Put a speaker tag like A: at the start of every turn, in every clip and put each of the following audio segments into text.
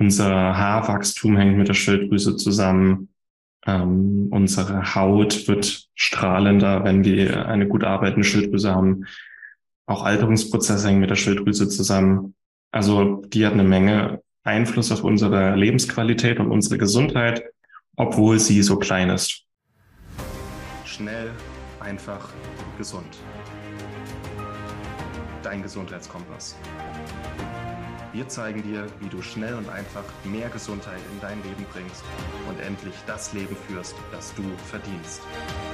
A: Unser Haarwachstum hängt mit der Schilddrüse zusammen. Unsere Haut wird strahlender, wenn wir eine gut arbeitende Schilddrüse haben. Auch Alterungsprozesse hängen mit der Schilddrüse zusammen. Also die hat eine Menge Einfluss auf unsere Lebensqualität und unsere Gesundheit, obwohl sie so klein ist.
B: Schnell, einfach, gesund. Dein Gesundheitskompass. Wir zeigen dir, wie du schnell und einfach mehr Gesundheit in dein Leben bringst und endlich das Leben führst, das du verdienst.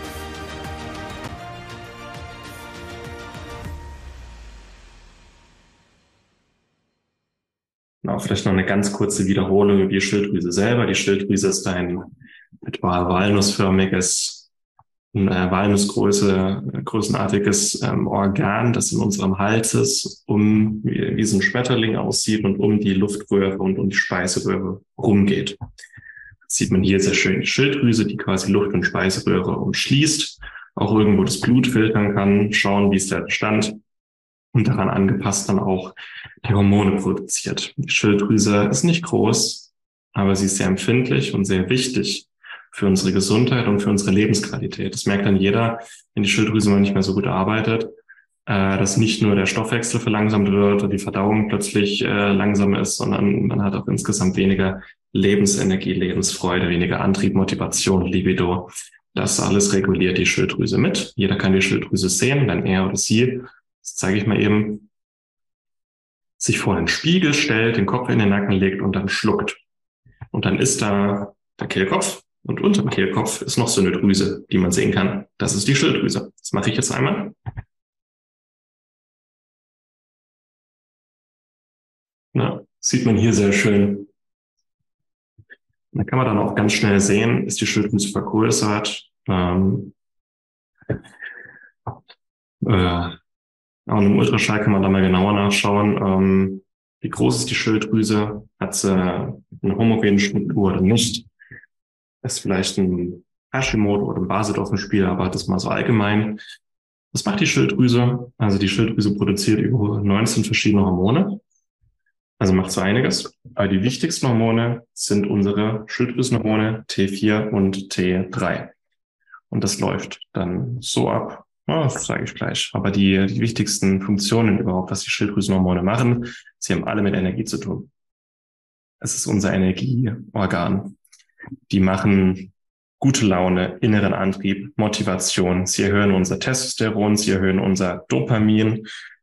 A: Genau, vielleicht noch eine ganz kurze Wiederholung über die Schilddrüse selber. Die Schilddrüse ist ein etwa walnussförmiges, größenartiges Organ, das in unserem Hals ist, wie so ein Schmetterling aussieht und um die Luftröhre und um die Speiseröhre rumgeht. Das sieht man hier sehr schön. Die Schilddrüse, die quasi Luft- und Speiseröhre umschließt, auch irgendwo das Blut filtern kann, schauen, wie ist der Stand und daran angepasst dann auch die Hormone produziert. Die Schilddrüse ist nicht groß, aber sie ist sehr empfindlich und sehr wichtig für unsere Gesundheit und für unsere Lebensqualität. Das merkt dann jeder, wenn die Schilddrüse mal nicht mehr so gut arbeitet, dass nicht nur der Stoffwechsel verlangsamt wird und die Verdauung plötzlich langsam ist, sondern man hat auch insgesamt weniger Lebensenergie, Lebensfreude, weniger Antrieb, Motivation, Libido. Das alles reguliert die Schilddrüse mit. Jeder kann die Schilddrüse sehen, wenn er oder sie, das zeige ich mal eben, sich vor den Spiegel stellt, den Kopf in den Nacken legt und dann schluckt. Und dann ist da der Kehlkopf. Und unter dem Kehlkopf ist noch so eine Drüse, die man sehen kann. Das ist die Schilddrüse. Das mache ich jetzt einmal. Na, sieht man hier sehr schön. Da kann man dann auch ganz schnell sehen, ist die Schilddrüse vergrößert. Auch im Ultraschall kann man da mal genauer nachschauen. Wie groß ist die Schilddrüse? Hat sie eine homogene Struktur oder nicht? Ist vielleicht ein Hashimoto oder ein Basedorf im Spiel, aber das mal so allgemein. Was macht die Schilddrüse? Also die Schilddrüse produziert über 19 verschiedene Hormone. Also macht so einiges. Aber die wichtigsten Hormone sind unsere Schilddrüsenhormone T4 und T3. Und das läuft dann so ab. Das sage ich gleich. Aber die wichtigsten Funktionen überhaupt, was die Schilddrüsenhormone machen, sie haben alle mit Energie zu tun. Es ist unser Energieorgan. Die machen gute Laune, inneren Antrieb, Motivation. Sie erhöhen unser Testosteron, sie erhöhen unser Dopamin.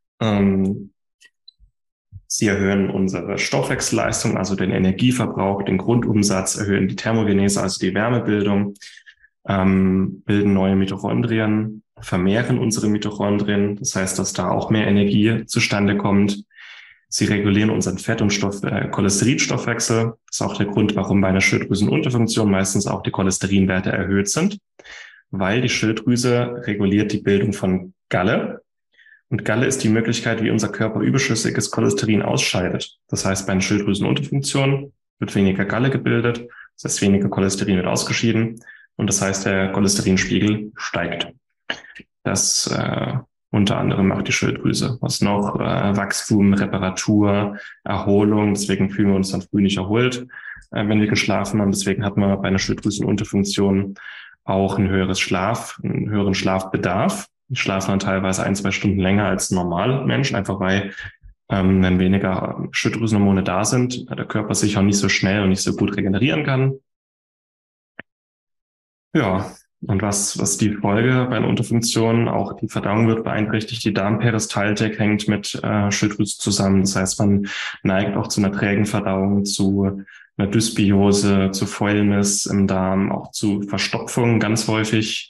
A: Sie erhöhen unsere Stoffwechselleistung, also den Energieverbrauch, den Grundumsatz, erhöhen die Thermogenese, also die Wärmebildung, bilden neue Mitochondrien, vermehren unsere Mitochondrien. Das heißt, dass da auch mehr Energie zustande kommt. Sie regulieren unseren Fett- und Cholesterinstoffwechsel. Das ist auch der Grund, warum bei einer Schilddrüsenunterfunktion meistens auch die Cholesterinwerte erhöht sind, weil die Schilddrüse reguliert die Bildung von Galle. Und Galle ist die Möglichkeit, wie unser Körper überschüssiges Cholesterin ausscheidet. Das heißt, bei einer Schilddrüsenunterfunktion wird weniger Galle gebildet, das heißt, weniger Cholesterin wird ausgeschieden und das heißt, der Cholesterinspiegel steigt. Das unter anderem macht die Schilddrüse. Was noch? Wachstum, Reparatur, Erholung. Deswegen fühlen wir uns dann früh nicht erholt, wenn wir geschlafen haben. Deswegen hat man bei einer Schilddrüsenunterfunktion auch einen höheren Schlafbedarf. Die schlafen dann teilweise 1-2 Stunden länger als normal Menschen, einfach weil wenn weniger Schilddrüsenhormone da sind, der Körper sich auch nicht so schnell und nicht so gut regenerieren kann. Ja, und was die Folge bei einer Unterfunktion, auch die Verdauung wird beeinträchtigt, die Darmperistaltik hängt mit Schilddrüse zusammen. Das heißt, man neigt auch zu einer trägen Verdauung, zu einer Dysbiose, zu Fäulnis im Darm, auch zu Verstopfung ganz häufig.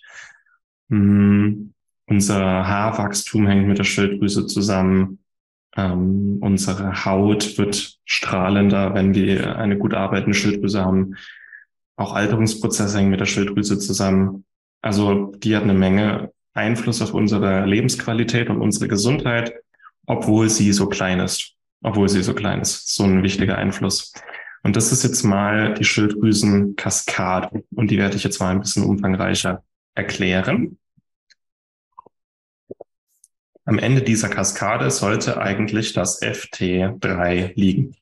A: Unser Haarwachstum hängt mit der Schilddrüse zusammen. Unsere Haut wird strahlender, wenn wir eine gut arbeitende Schilddrüse haben. Auch Alterungsprozesse hängen mit der Schilddrüse zusammen. Also die hat eine Menge Einfluss auf unsere Lebensqualität und unsere Gesundheit, obwohl sie so klein ist. So ein wichtiger Einfluss. Und das ist jetzt mal die Schilddrüsenkaskade. Und die werde ich jetzt mal ein bisschen umfangreicher erklären. Am Ende dieser Kaskade sollte eigentlich das FT3 liegen.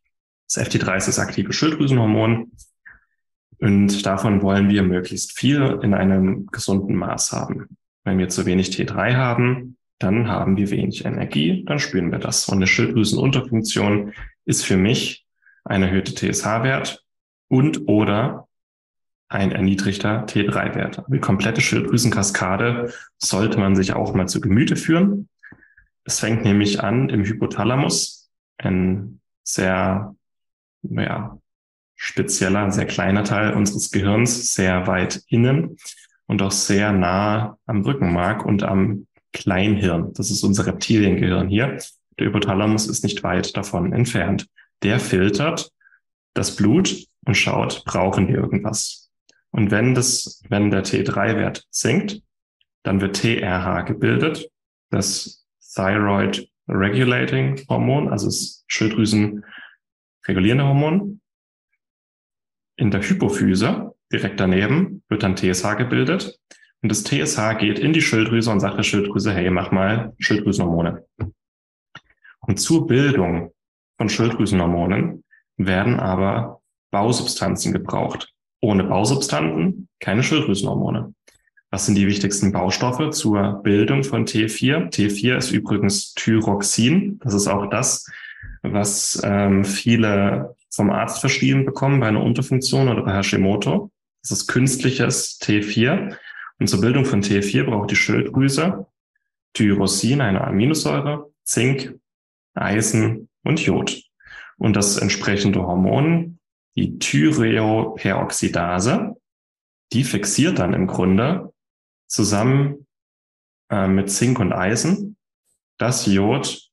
A: Das FT3 ist das aktive Schilddrüsenhormon und davon wollen wir möglichst viel in einem gesunden Maß haben. Wenn wir zu wenig T3 haben, dann haben wir wenig Energie, dann spüren wir das. Und eine Schilddrüsenunterfunktion ist für mich ein erhöhter TSH-Wert und oder ein erniedrigter T3-Wert. Die komplette Schilddrüsenkaskade sollte man sich auch mal zu Gemüte führen. Es fängt nämlich an im Hypothalamus, ein sehr spezieller, sehr kleiner Teil unseres Gehirns, sehr weit innen und auch sehr nah am Rückenmark und am Kleinhirn. Das ist unser Reptiliengehirn hier. Der Hypothalamus ist nicht weit davon entfernt. Der filtert das Blut und schaut, brauchen wir irgendwas? Und wenn der T3-Wert sinkt, dann wird TRH gebildet, das Thyroid Regulating Hormon, also das Schilddrüsen-regulierende Hormon. In der Hypophyse, direkt daneben, wird dann TSH gebildet. Und das TSH geht in die Schilddrüse und sagt der Schilddrüse, hey, mach mal Schilddrüsenhormone. Und zur Bildung von Schilddrüsenhormonen werden aber Bausubstanzen gebraucht. Ohne Bausubstanzen keine Schilddrüsenhormone. Was sind die wichtigsten Baustoffe zur Bildung von T4? T4 ist übrigens Thyroxin. Das ist auch das, was viele vom Arzt verschrieben bekommen bei einer Unterfunktion oder bei Hashimoto. Das ist künstliches T4. Und zur Bildung von T4 braucht die Schilddrüse Tyrosin, eine Aminosäure, Zink, Eisen und Jod. Und das entsprechende Hormon, die Thyreoperoxidase, die fixiert dann im Grunde zusammen mit Zink und Eisen das Jod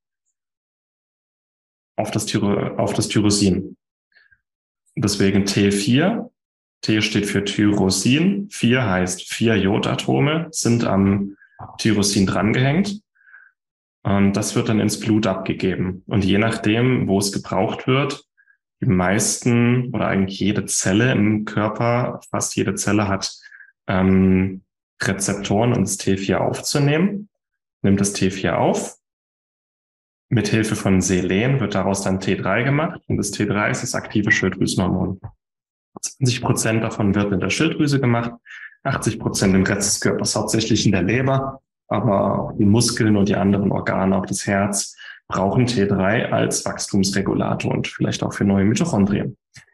A: auf das Tyrosin. Deswegen T4, T steht für Tyrosin, 4 heißt 4 Jodatome sind am Tyrosin drangehängt. Und das wird dann ins Blut abgegeben. Und je nachdem, wo es gebraucht wird, die meisten oder eigentlich jede Zelle im Körper, fast jede Zelle hat Rezeptoren, um das T4 aufzunehmen. Nimmt das T4 auf. Mit Hilfe von Selen wird daraus dann T3 gemacht. Und das T3 ist das aktive Schilddrüsenhormon. 20% davon wird in der Schilddrüse gemacht, 80% im Rest des Körpers, hauptsächlich in der Leber. Aber auch die Muskeln und die anderen Organe, auch das Herz, brauchen T3 als Wachstumsregulator und vielleicht auch für neue Mitochondrien.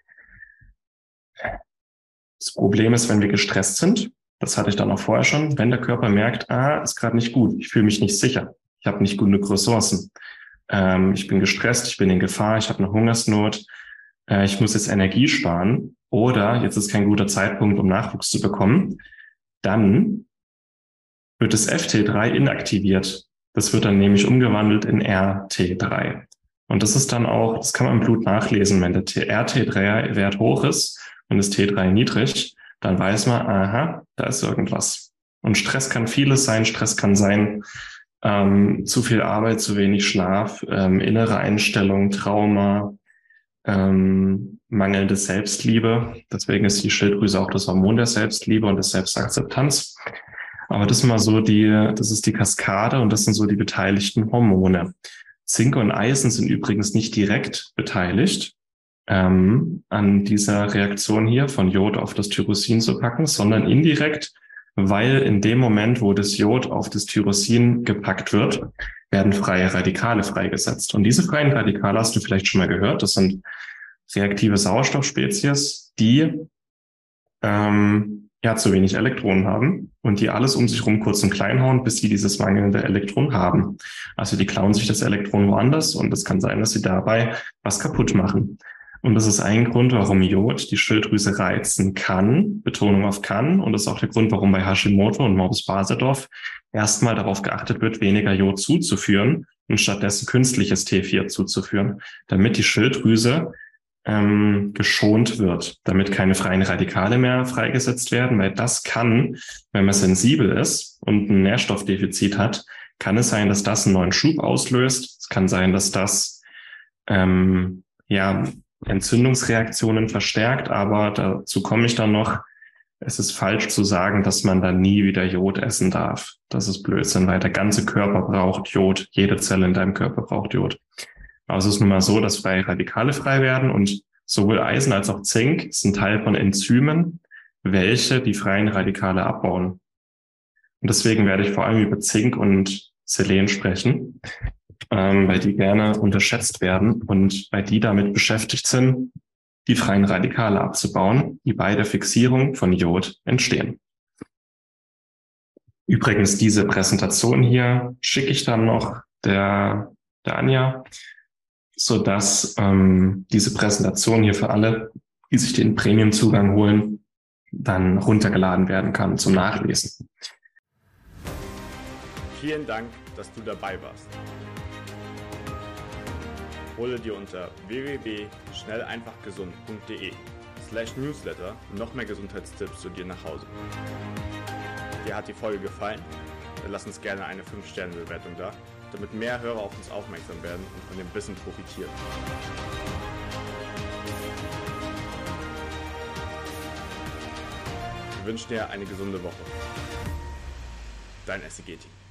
A: Das Problem ist, wenn wir gestresst sind, das hatte ich dann auch vorher schon, wenn der Körper merkt, ist gerade nicht gut, ich fühle mich nicht sicher, ich habe nicht genug Ressourcen, ich bin gestresst, ich bin in Gefahr, ich habe eine Hungersnot, ich muss jetzt Energie sparen oder jetzt ist kein guter Zeitpunkt, um Nachwuchs zu bekommen, dann wird das FT3 inaktiviert. Das wird dann nämlich umgewandelt in RT3. Und das ist dann auch, das kann man im Blut nachlesen, wenn der RT3-Wert hoch ist und das T3 niedrig, dann weiß man, da ist irgendwas. Und Stress kann vieles sein. Stress kann sein, zu viel Arbeit, zu wenig Schlaf, innere Einstellung, Trauma, mangelnde Selbstliebe. Deswegen ist die Schilddrüse auch das Hormon der Selbstliebe und der Selbstakzeptanz. Aber das ist mal so das ist die Kaskade und das sind so die beteiligten Hormone. Zink und Eisen sind übrigens nicht direkt beteiligt an dieser Reaktion hier von Jod auf das Tyrosin zu packen, sondern indirekt, weil in dem Moment, wo das Jod auf das Tyrosin gepackt wird, werden freie Radikale freigesetzt. Und diese freien Radikale hast du vielleicht schon mal gehört. Das sind reaktive Sauerstoffspezies, die zu wenig Elektronen haben und die alles um sich rum kurz und klein hauen, bis sie dieses mangelnde Elektron haben. Also die klauen sich das Elektron woanders und es kann sein, dass sie dabei was kaputt machen. Und das ist ein Grund, warum Jod die Schilddrüse reizen kann, Betonung auf kann. Und das ist auch der Grund, warum bei Hashimoto und Morbus Basedorf erstmal darauf geachtet wird, weniger Jod zuzuführen und stattdessen künstliches T4 zuzuführen, damit die Schilddrüse geschont wird, damit keine freien Radikale mehr freigesetzt werden, weil das kann, wenn man sensibel ist und ein Nährstoffdefizit hat, kann es sein, dass das einen neuen Schub auslöst. Es kann sein, dass das Entzündungsreaktionen verstärkt, aber dazu komme ich dann noch. Es ist falsch zu sagen, dass man dann nie wieder Jod essen darf. Das ist Blödsinn, weil der ganze Körper braucht Jod. Jede Zelle in deinem Körper braucht Jod. Aber es ist nun mal so, dass freie Radikale frei werden und sowohl Eisen als auch Zink sind Teil von Enzymen, welche die freien Radikale abbauen. Und deswegen werde ich vor allem über Zink und Selen sprechen, weil die gerne unterschätzt werden und weil die damit beschäftigt sind, die freien Radikale abzubauen, die bei der Fixierung von Jod entstehen. Übrigens, diese Präsentation hier schicke ich dann noch der Anja, sodass diese Präsentation hier für alle, die sich den Premium-Zugang holen, dann runtergeladen werden kann zum Nachlesen.
C: Vielen Dank, dass du dabei warst. Hole dir unter www.schnelleinfachgesund.de/newsletter noch mehr Gesundheitstipps zu dir nach Hause. Dir hat die Folge gefallen? Dann lass uns gerne eine 5-Sterne-Bewertung da, damit mehr Hörer auf uns aufmerksam werden und von dem Wissen profitieren. Wir wünschen dir eine gesunde Woche. Dein SEG-Team.